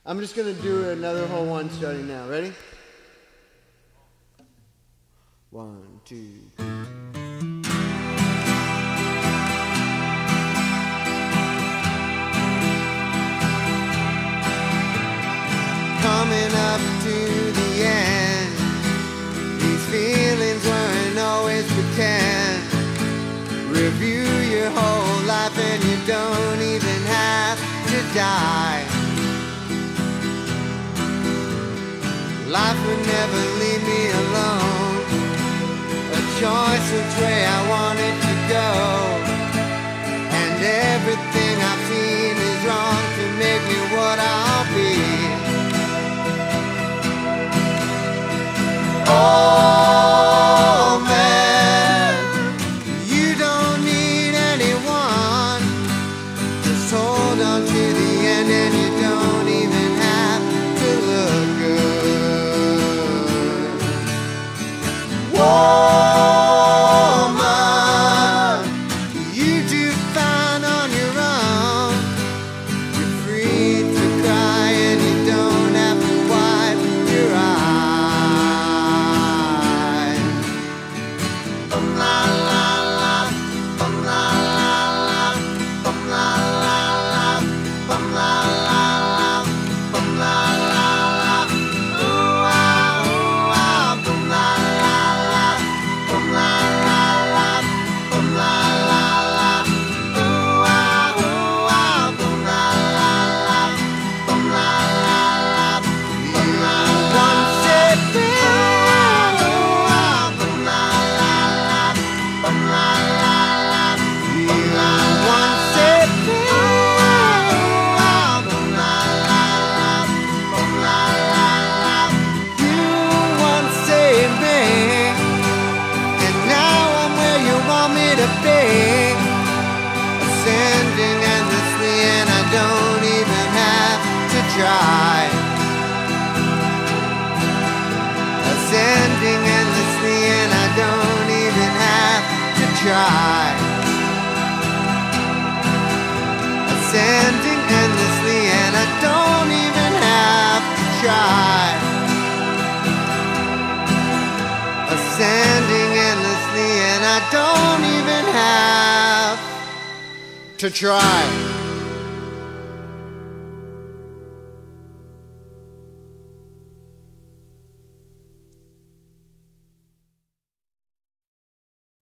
I'm just gonna do another whole one starting now. Ready? 1, 2, 3. Coming up to the end, these feelings weren't always pretend. Review your whole life and you don't even have to die. Life would never leave me alone. A choice which way I wanted to go, and everything I've seen is wrong to make me what I'll be. Oh man, you don't need anyone. Just hold on to the end and you don't even have to look good. Woman, you do fine on your own. You're free to cry and you don't have to wipe your eyes. Ascending endlessly and I don't even have to try. Ascending endlessly and I don't even have to try. Ascending endlessly and I don't even have to try. Ascending endlessly and I don't even have to try.